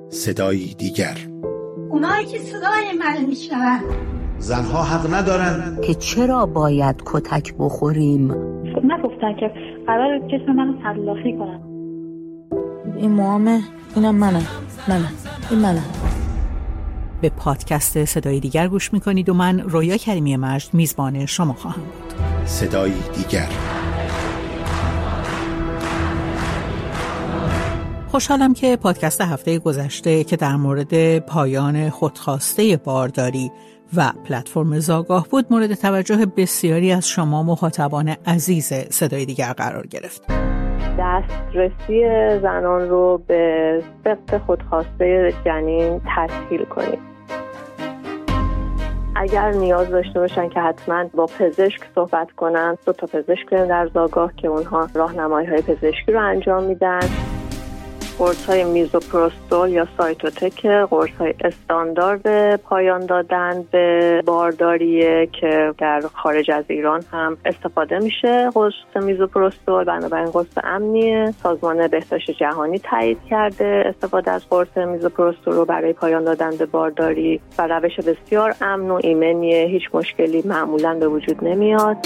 صدایی دیگر. اونایی که صدای من میشنون زنها حق ندارن که چرا باید کتک بخوریم. نگفتن که قرار جسم منو تلافی کنن. این موامه، اینم منم. این منم. به پادکست صدای دیگر گوش میکنید و من رویا کریمی مجد میزبان شما خواهم بود. صدایی دیگر. خوشحالم که پادکست هفته گذشته که در مورد پایان خودخواسته بارداری و پلتفرم زاگاه بود مورد توجه بسیاری از شما مخاطبان عزیز صدای دیگر قرار گرفت. دسترسی زنان رو به ثبت خودخواسته جنین تسهیل کنیم. اگر نیاز داشته باشن که حتما با پزشک صحبت کنن، 2 تا پزشک در زاگاه که اونها راهنمایی‌های پزشکی رو انجام میدن. قرص‌های میزوپروستول یا سایتوتک، قرص‌های استاندارد پایان دادن به بارداریه که در خارج از ایران هم استفاده میشه. قرص میزوپروستول بنابراین قرص امنیه. سازمان بهداشت جهانی تایید کرده استفاده از قرص میزوپروستول رو برای پایان دادن به بارداری و روش بسیار امن و ایمنیه. هیچ مشکلی معمولاً به وجود نمیاد.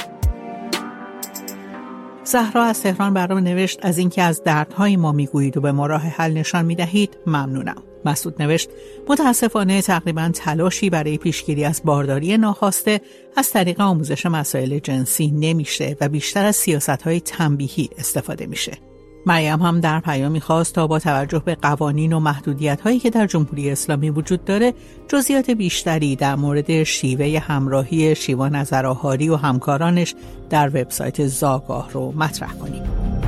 زهرا از تهران برام نوشت از اینکه از دردهای ما میگویید و به ما راه حل نشان میدهید ممنونم. مسعود نوشت متاسفانه تقریبا تلاشی برای پیشگیری از بارداری ناخواسته از طریق آموزش مسائل جنسی نمیشه و بیشتر از سیاست‌های تنبیهی استفاده میشه. مریم هم در پیامی خواست تا با توجه به قوانین و محدودیت‌هایی که در جمهوری اسلامی وجود داره جزئیات بیشتری در مورد شیوه همراهی شیوا نظرآهاری و همکارانش در وبسایت زاگاه رو مطرح کنیم.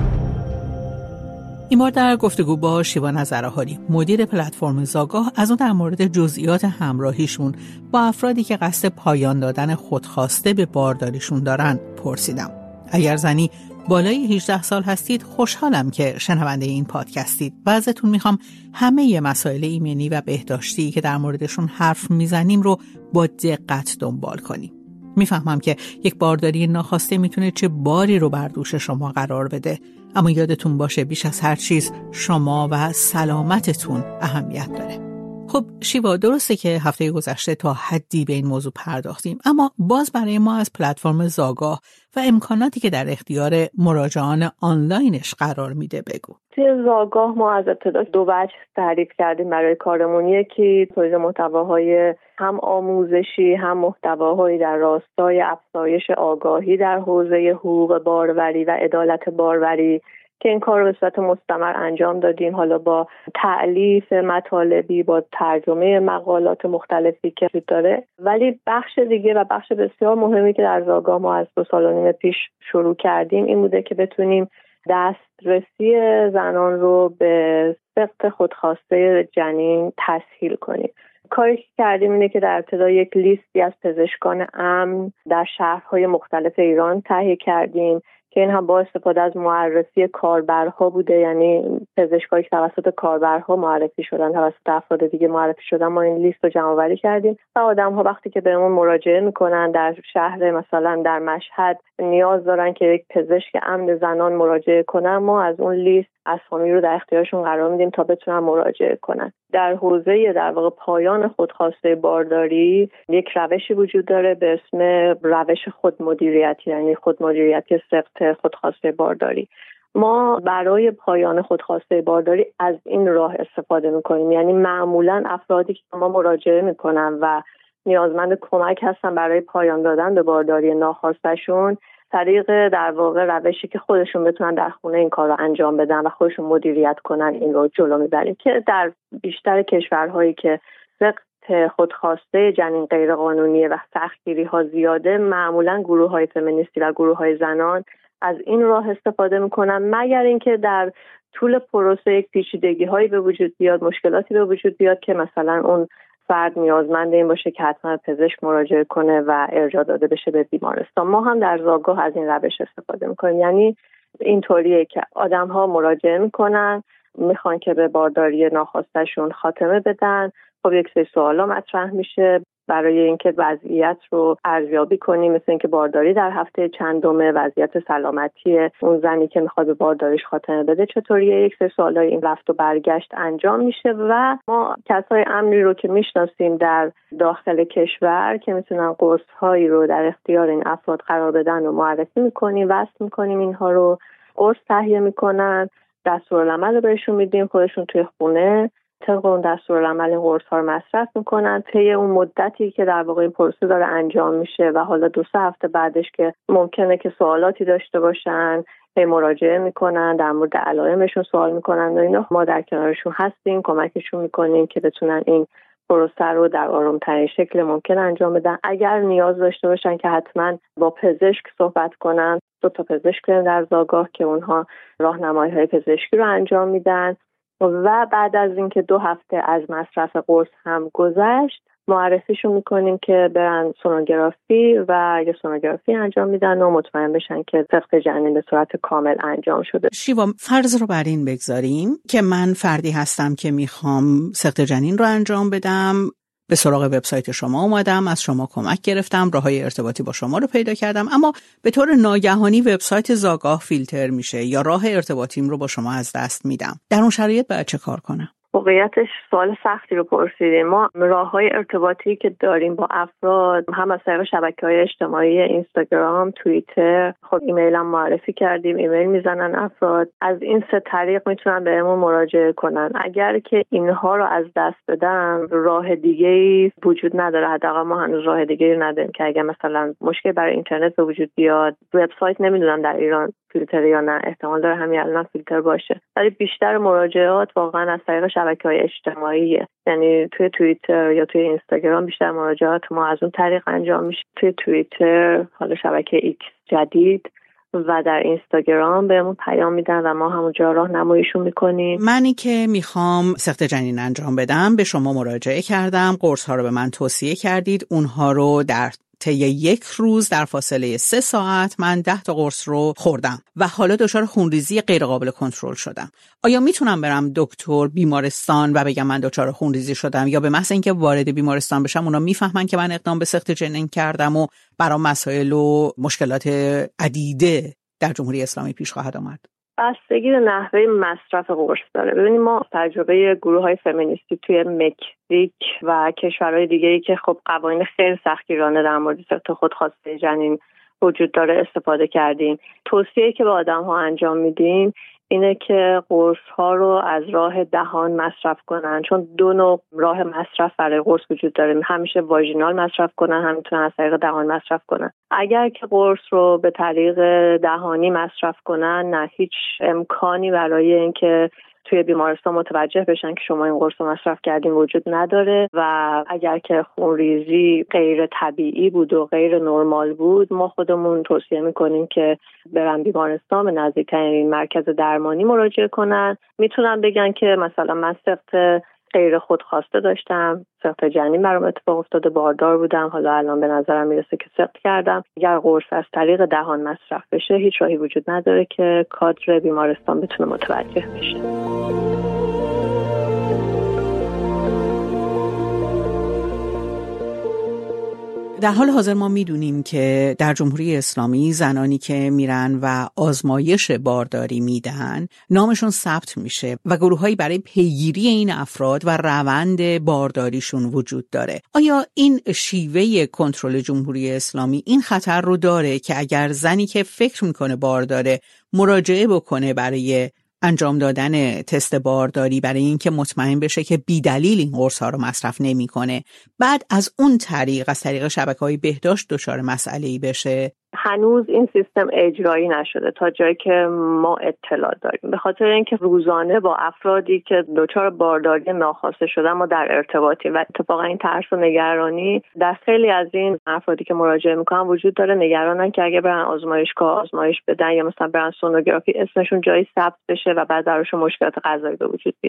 این بار در گفتگو با شیوا نظرآهاری مدیر پلتفرم زاگاه از اون در مورد جزئیات همراهیشون با افرادی که قصد پایان دادن خودخواسته به بارداریشون دارن پرسیدم. اگر زنی بالای 18 سال هستید خوشحالم که شنونده این پادکستید و ازتون میخوام همه مسائل ایمنی و بهداشتی که در موردشون حرف میزنیم رو با دقت دنبال کنیم. میفهمم که یک بارداری ناخواسته میتونه چه باری رو بر دوش شما قرار بده، اما یادتون باشه بیش از هر چیز شما و سلامتتون اهمیت داره. خب شیوا، درسته که هفته گذشته تا حدی به این موضوع پرداختیم، اما باز برای ما از پلتفرم زاگاه و امکاناتی که در اختیار مراجعان آنلاینش قرار میده بگو. توی زاگاه ما از ابتدا 2 وجه تعریف کردیم برای کارمون. یکی تولید محتواهای هم آموزشی هم محتواهایی در راستای افزایش آگاهی در حوزه حقوق باروری و عدالت باروری که این کار رو به صورت مستمر انجام دادیم، حالا با تألیف مطالبی، با ترجمه مقالات مختلفی که وجود داره. ولی بخش دیگه و بخش بسیار مهمی که در زاگاه ما از 2 سال و نیم پیش شروع کردیم این بوده که بتونیم دسترسی زنان رو به ثبت خودخواسته جنین تسهیل کنیم. کاری که کردیم اینه که در ابتدا یک لیستی از پزشکان امن در شهرهای مختلف ایران تهیه کردیم که این هم با استفاده از معرفی کاربرها بوده، یعنی پزشکایی که توسط کاربرها معرفی شدن، توسط افراد دیگه معرفی شدن. ما این لیست رو جمع‌آوری کردیم و آدم‌ها وقتی که بهمون مراجعه میکنن در شهر مثلا در مشهد نیاز دارن که یک پزشک امن زنان مراجعه کنن، ما از اون لیست اسامی رو در اختیارشون قرار میدیم تا بتونن مراجعه کنن. در حوزه در واقع پایان خودخواسته بارداری یک روشی وجود داره به اسم روش خودمدیریتی، یعنی خودمدیریتی ثبت خودخواسته بارداری. ما برای پایان خودخواسته بارداری از این راه استفاده میکنیم، یعنی معمولا افرادی که ما مراجعه میکنن و نیازمند کمک هستن برای پایان دادن به بارداری ناخواسته‌شون، طریق در واقع روشی که خودشون بتونن در خونه این کار رو انجام بدن و خودشون مدیریت کنن این رو جلو میبریم، که در بیشتر کشورهایی که ثبت خودخواسته جنین غیر قانونیه و سختگیری ها زیاده، معمولا گروه های فمینیستی و گروه های زنان از این راه استفاده میکنن، مگر اینکه در طول پروسه یک پیچیدگی هایی به وجود بیاد، مشکلاتی به وجود بیاد که مثلا اون فرد نیازمند این باشه که حتما پزشک مراجعه کنه و ارجاع داده بشه به بیمارستان. ما هم در زاگاه از این روش استفاده میکنیم، یعنی اینطوریه که آدم‌ها مراجعه میکنن میخوان که به بارداری ناخواستشون خاتمه بدن. خب یک سری سوالا مطرح میشه برای اینکه وضعیت رو ارزیابی کنیم، مثل اینکه بارداری در هفته چندمه، وضعیت سلامتی اون زنی که میخواد به بارداریش خاتمه بده چطوریه. یک سری سوالای این رفت و برگشت انجام میشه و ما کسای امنی رو که میشناسیم در داخل کشور که میتونن قرص‌هایی رو در اختیار این افراد قرار بدن و معرفی میکنیم، وصل میکنیم، اینها رو قرص تهیه میکنن، دستورالعمل رو بهشون میدیم، خودشون توی خونه طبق اون دستورالعمل این قرص‌ها رو مصرف میکنن. طی اون مدتی که در واقع این پروسه داره انجام میشه و حالا 2-3 هفته بعدش که ممکنه که سوالاتی داشته باشن، مراجعه میکنن، در مورد علائمشون سوال میکنن و اینا، ما در کنارشون هستیم، کمکشون میکنیم که بتونن این پروسه رو در آرام‌ترین شکل ممکن انجام بدن. اگر نیاز داشته باشن که حتما با پزشک صحبت کنن، 2 تا پزشک در زاگاه که اونها راهنمایی‌های پزشکی رو انجام میدن و بعد از اینکه 2 هفته از مصرف قرص هم گذشت معرفیشون میکنیم که برن سونوگرافی و یا سونوگرافی انجام میدن و مطمئن بشن که سقط جنین به صورت کامل انجام شده. شیوا، فرض رو بر این بگذاریم که من فردی هستم که میخوام سقط جنین رو انجام بدم، به سراغ وبسایت شما اومدم، از شما کمک گرفتم، راههای ارتباطی با شما رو پیدا کردم، اما به طور ناگهانی وبسایت زاگاه فیلتر میشه یا راه ارتباطیم رو با شما از دست میدم. در اون شرایط باید چه کار کنم؟ واقعیتش سوال سختی رو پرسیدیم. ما راه‌های ارتباطی که داریم با افراد هم از طریق شبکه‌های اجتماعی، اینستاگرام، توییتر، خب ایمیل هم معرفی کردیم، ایمیل میزنن افراد، از این 3 طریق میتونن بهمون مراجعه کنن. اگر که اینها رو از دست بدن راه دیگه‌ای وجود نداره، حداقل ما هنوز راه دیگه‌ای نداریم که اگر مثلا مشکل برای اینترنت به وجود بیاد، وبسایت نمیدونم در ایران فیلتر یا نه، احتمال داره همین الان فیلتر باشه، ولی بیشتر مراجعات واقعا از طریق شبکه‌های اجتماعیه، یعنی توی توییتر یا توی اینستاگرام بیشتر مراجعات ما از اون طریق انجام میشه. توی توییتر حالا شبکه ایکس جدید و در اینستاگرام بهمون پیام میدن و ما همونجا راهنماییشون میکنیم. منی که میخوام سقط جنین انجام بدم به شما مراجعه کردم، قرص ها رو به من توصیه کردید، اونها رو در طی 1 روز در فاصله 3 ساعت من 10 تا قرص رو خوردم و حالا دچار خونریزی غیر قابل کنترل شدم. آیا میتونم برم دکتر، بیمارستان و بگم من دچار خونریزی شدم، یا به محض اینکه وارد بیمارستان بشم اونا میفهمن که من اقدام به سقط جنین کردم و برام مسائل و مشکلات عدیده در جمهوری اسلامی پیش خواهد آمد؟ بستگی به نحوه مصرف قرص داره. ببینید ما تجربه گروه‌های فمینیستی توی مکزیک و کشورهای دیگه‌ای که خب قوانین خیلی سختگیرانه در مورد سقط خودخواسته جنین وجود داره استفاده کردیم. توصیه‌ای که به آدم‌ها انجام میدیم اینه که قرص‌ها رو از راه دهان مصرف کنن، چون 2 نوع راه مصرف برای قرص وجود داره، همیشه واژینال مصرف کنن، هم میتونن از طریق دهان مصرف کنن. اگر که قرص رو به طریق دهانی مصرف کنن، نه هیچ امکانی برای اینکه توی بیمارستان متوجه بشن که شما این قرص رو مصرف کردین وجود نداره و اگر که خونریزی غیر طبیعی بود و غیر نرمال بود، ما خودمون توصیه میکنیم که برن بیمارستان، به نزدیکترین مرکز درمانی مراجعه کنن. میتونن بگن که مثلا من سقط غیر خودخواسته داشتم، سقط جنین برام اتفاق افتاده، باردار بودم، حالا الان به نظرم میرسه که سقط کردم. اگر قرص از طریق دهان مصرف بشه هیچ راهی وجود نداره که کادر بیمارستان بتونه متوجه بشه. در حال حاضر ما میدونیم که در جمهوری اسلامی زنانی که میرن و آزمایش بارداری میدن نامشون ثبت میشه و گروهایی برای پیگیری این افراد و روند بارداریشون وجود داره. آیا این شیوه کنترل جمهوری اسلامی این خطر رو داره که اگر زنی که فکر میکنه بارداره مراجعه بکنه برای انجام دادن تست بارداری، برای اینکه مطمئن بشه که بی‌دلیل این قرص‌ها رو مصرف نمی‌کنه، بعد از اون طریق از طریق شبکه‌های بهداشت دچار مسئله‌ای بشه؟ هنوز این سیستم اجرایی نشده تا جایی که ما اطلاع داریم، به خاطر اینکه روزانه با افرادی که دچار بارداری ناخواسته شدن ما در ارتباطیم و اتفاقا این ترس و نگرانی در خیلی از این افرادی که مراجعه میکنن وجود داره. نگرانن که اگه برن آزمایشگاه آزمایش بدن یا مثلا برن سونوگرافی اسمشون جایی ثبت بشه و بعد درشون مشکلات قضایی به وجود بیاد.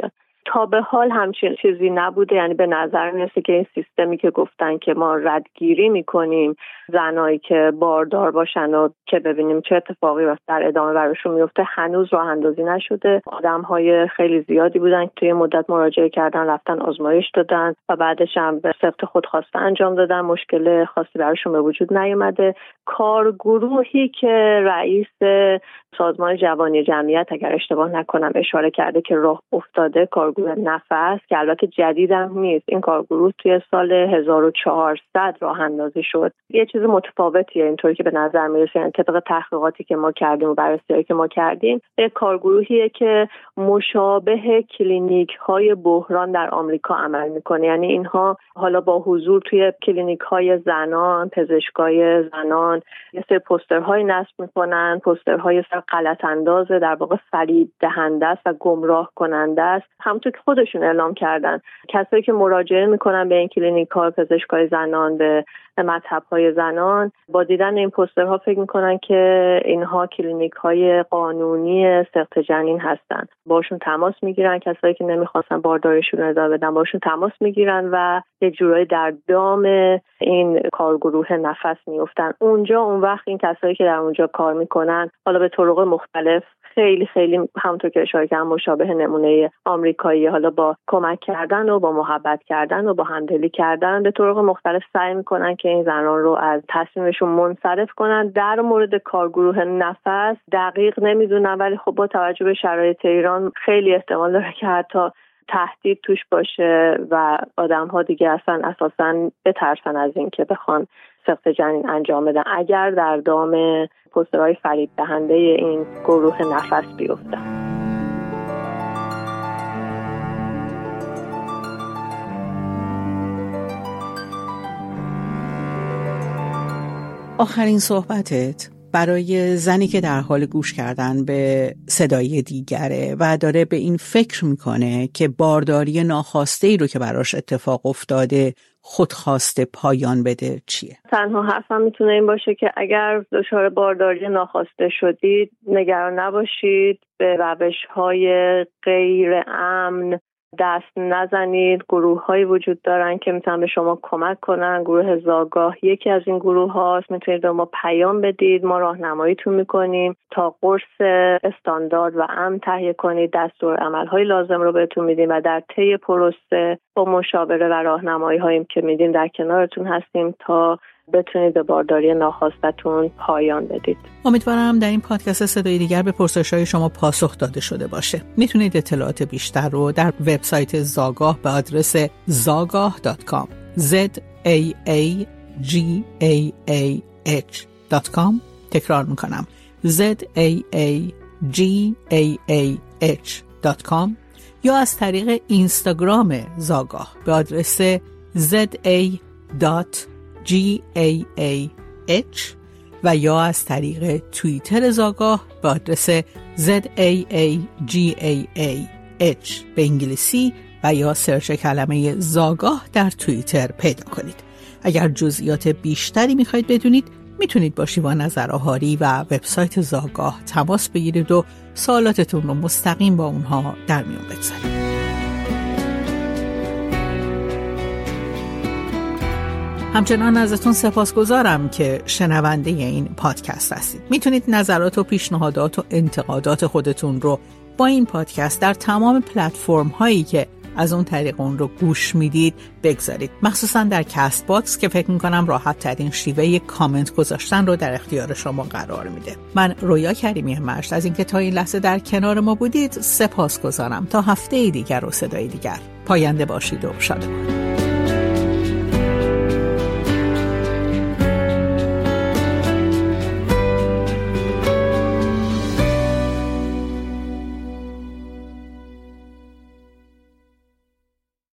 تا به حال همچین چیزی نبوده. یعنی به نظر میرسه که این سیستمی که گفتن که ما ردگیری میکنیم زنایی که باردار باشن و که ببینیم چه اتفاقی در ادامه براشون میفته هنوز راه اندازی نشده. آدم‌های خیلی زیادی بودن که توی مدت مراجعه کردن، رفتن آزمایش دادن و بعدش هم به صفت خودخواسته انجام دادن، مشکل خاصی براشون به وجود نیومده. کارگروهی که رئیس سازمان جوانی جمعیت اگر اشتباه نکنم اشاره کرده که راه افتاده، کارگروه نفس که البته جدیدم نیست، این کارگروه توی سال 1400 راه اندازی شد. یه چیز متفاوتیه اینطوری که به نظر میرسه. یعنی طبق تحقیقاتی که ما کردیم و بررسی‌هایی که ما کردیم، یک کارگروهیه که مشابه کلینیک‌های بحران در آمریکا عمل میکنه. یعنی اینها حالا با حضور توی کلینیک‌های زنان، پزشکای زنان یه سری پوسترهای نصب میکنن، پوسترهای غلط اندازه، در واقع فریب دهنده است و گمراه کننده است. همونطور که خودشون اعلام کردن، کسایی که مراجعه میکنن به این کلینیک‌ها، پزشکای زنان، به مذهب‌های زنان، با دیدن این پوسترها فکر میکنن که اینها کلینیک‌های قانونی سقط جنین هستن. باشون تماس میگیرن، کسایی که نمیخواستن بارداریشون رو ادامه بدن باشون تماس میگیرن و یک جورایی در دام این کارگروه نفس میافتن. اون وقت این کسایی که در اونجا کار میکنن حالا به طرق مختلف، خیلی همونطور که اشاره کردم مشابه نمونه آمریکایی، حالا با کمک کردن و با محبت کردن و با همدلی کردن به طرق مختلف سعی میکنن که این زنان رو از تصمیمشون منصرف کنن. در مورد کارگروه نفس دقیق نمیدونم، ولی خب با توجه به شرایط ایران خیلی احتمال داره که حتی تهدید توش باشه و آدم‌ها دیگه اساساً بترسن از این که بخوان سقط جنین انجام بدن اگر در دام پوسترهای فریب دهنده این گروه نفس بیفتن. آخرین صحبتت برای زنی که در حال گوش کردن به صدای دیگره و داره به این فکر میکنه که بارداری ناخواسته رو که براش اتفاق افتاده خودخواسته پایان بده چیه؟ تنها حرفم میتونه این باشه که اگر دچار بارداری ناخواسته شدید نگران نباشید، به روش‌های غیر امن دست نزنید. گروه‌هایی وجود دارن که میتونن به شما کمک کنن. گروه زاگاه یکی از این گروه هاست. میتونید به ما پیام بدید، ما راهنماییتون میکنیم تا قرص استاندارد و امن تهیه کنید. دستور عمل‌های لازم رو بهتون میدیم و در طی پروسه با مشاوره و راهنمایی هایی که میدیم در کنارتون هستیم تا بتونید به بارداری ناخواستتون پایان بدید. امیدوارم در این پادکست صدای دیگر به پرسش‌های شما پاسخ داده شده باشه. میتونید اطلاعات بیشتر رو در وبسایت زاگاه به آدرس zagah.com zagah.com تکرار میکنم zagah.com یا از طریق اینستاگرام زاگاه به آدرس za.gah و یا از طریق توییتر زاگاه به آدرس ZAAGAH به انگلیسی و یا سرچ کلمه زاگاه در توییتر پیدا کنید. اگر جزئیات بیشتری میخواید بدونید میتونید با شیوا نظرآهاری و وبسایت زاگاه تماس بگیرید و سوالاتتون رو مستقیم با اونها در میون بگذارید. همچنان ازتون سپاسگزارم که شنونده این پادکست هستید. میتونید نظرات و پیشنهادات و انتقادات خودتون رو با این پادکست در تمام پلتفرم هایی که از اون طریق اون رو گوش میدید بگذارید، مخصوصا در کست باکس که فکر میکنم راحت ترین شیوه کامنت گذاشتن رو در اختیار شما قرار میده. من رویا کریمی مشت از اینکه تا این لحظه در کنار ما بودید سپاسگزارم. تا هفته دیگر و صدای دیگر، پاینده باشید و شادمان.